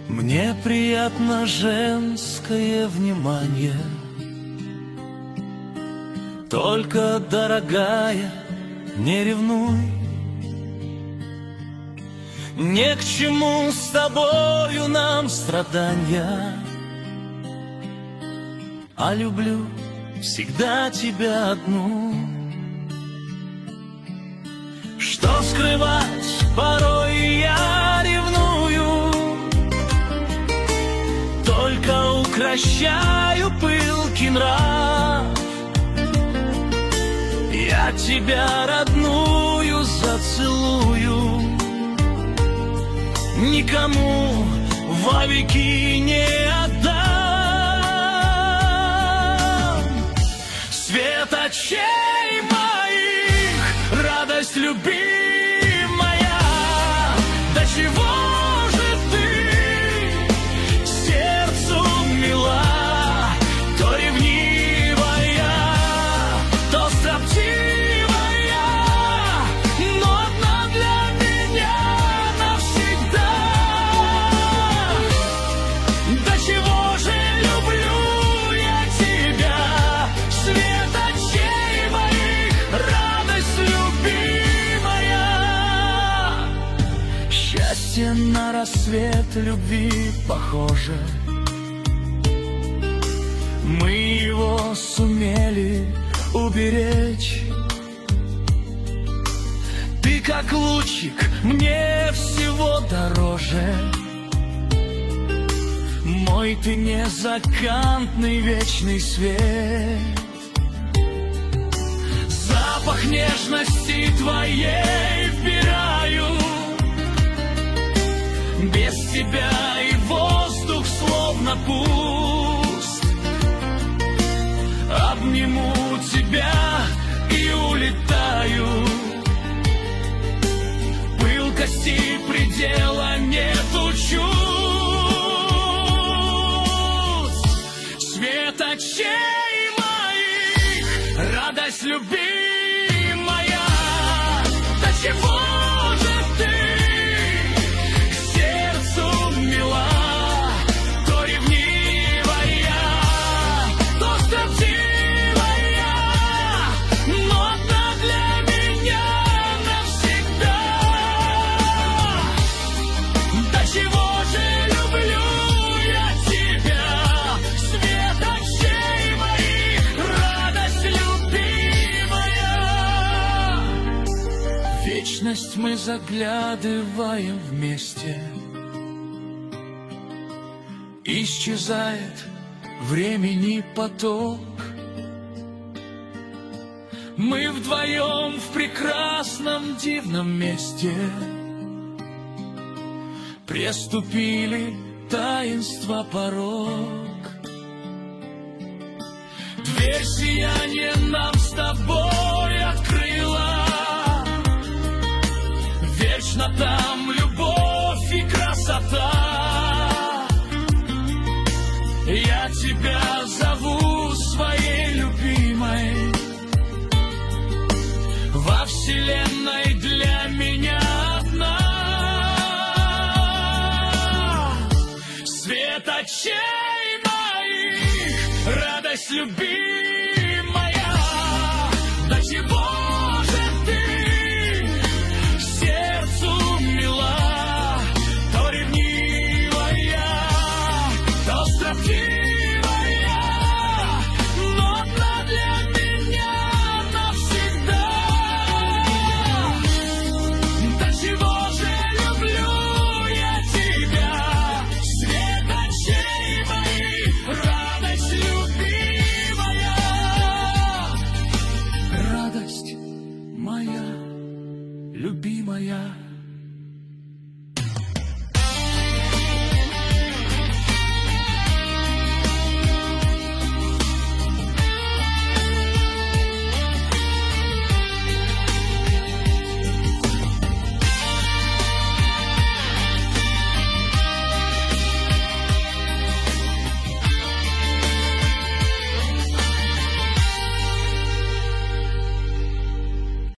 Мне приятно женское внимание. Только, дорогая, не ревнуй. Не к чему с тобою нам страдания, а люблю всегда тебя одну. Что скрывать, порой я ревную, только укрощаю пылкий нрав. Я тебя, родную, зацелую, никому вовеки не отдам. Свет очей моих, радость любимая, до чего же ты сердцу мила, то ревнивая, то строптивая, но одна для меня навсегда. До чего же люблю я тебя, свет очей моих, радость любимая. Счастье на рассвет любви похоже, мы его сумели уберечь. Ты как лучик, мне всего дороже, мой ты незакантный вечный свет. Запах нежности твоей вбираю, без тебя и воздух словно пуст. Обниму тебя и улетаю, пылкости предела нету чувств. Свет очей моих, радость любимая, до чего же ты сердцу мила, то ревнивая, то строптивая, но одна для меня навсегда. До чего же люблю я тебя, свет очей моих, радость любимая. В вечность мы заглядываем вместе, исчезает времени поток. Мы вдвоем в прекрасном дивном месте приступили таинство порог. Дверь сияния нам с тобой открыла, вечно там любовь и красота. Я тебя зову своей любимой, во вселенной для меня одна. Свет очей моих, радость любимая, до чего же ты сердцу мила, то ревнивая, то строптивая, но одна для меня навсегда. До чего же люблю я тебя, свет очей моих, радость любимая, радость моя любимая.